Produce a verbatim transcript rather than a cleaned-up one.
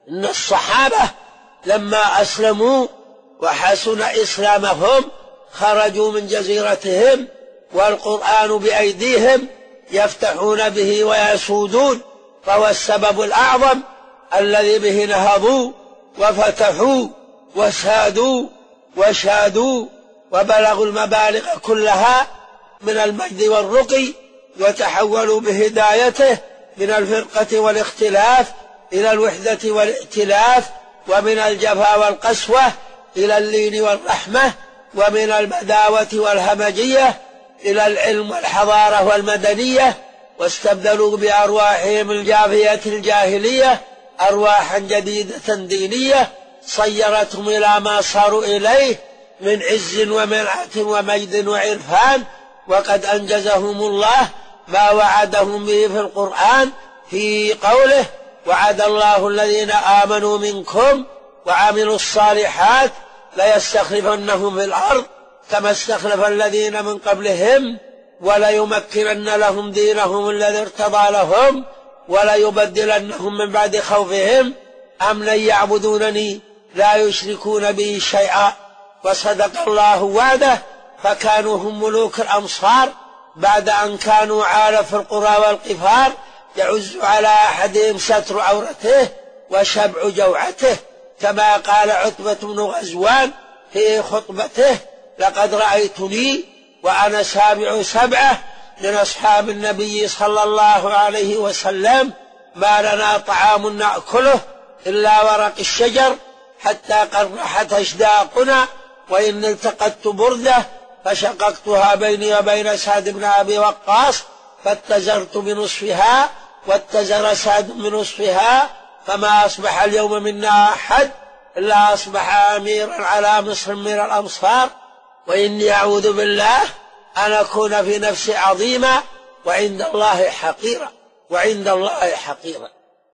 إن الصحابة لما أسلموا وحسن إسلامهم خرجوا من جزيرتهم والقرآن بأيديهم يفتحون به ويسودون، فهو السبب الأعظم الذي به نهضوا وفتحوا وسادوا وشادوا وبلغوا المبالغ كلها من المجد والرقي، وتحولوا بهدايته من الفرقة والاختلاف إلى الوحدة والائتلاف، ومن الجفا والقسوة إلى اللين والرحمة، ومن البداوة والهمجية إلى العلم والحضارة والمدنية، واستبدلوا بأرواحهم الجافية الجاهلية أرواحا جديدة دينية صيرتهم إلى ما صاروا إليه من عز ومنعة ومجد وعرفان. وقد أنجزهم الله ما وعدهم به في القرآن في قوله: وعد الله الذين آمنوا منكم وعملوا الصالحات ليستخلفنهم في الأرض كما استخلف الذين من قبلهم وليمكنن لهم دينهم الذي ارتضى لهم وليبدلنهم من بعد خوفهم أمنا يعبدونني لا يشركون بي شيئا. وصدق الله وعده، فكانوا هم ملوك الأمصار بعد أن كانوا عالة في القرى والقفار، يعز على أحدهم ستر عورته وشبع جوعته، كما قال عتبة بن غزوان في خطبته: لقد رأيتني وأنا سابع سبعة من أصحاب النبي صلى الله عليه وسلم ما لنا طعام نأكله إلا ورق الشجر حتى قرحت أشداقنا، وإن التقطت بردة فشققتها بيني وبين سعد بن أبي وقاص فاتزرت بنصفها واتزر سعد بنصفها، فما أصبح اليوم منا أحد إلا أصبح أميرا على مصر من الأمصار، وإني أعوذ بالله أن أكون في نفسي عظيما وعند الله حقيرا وعند الله حقيرا.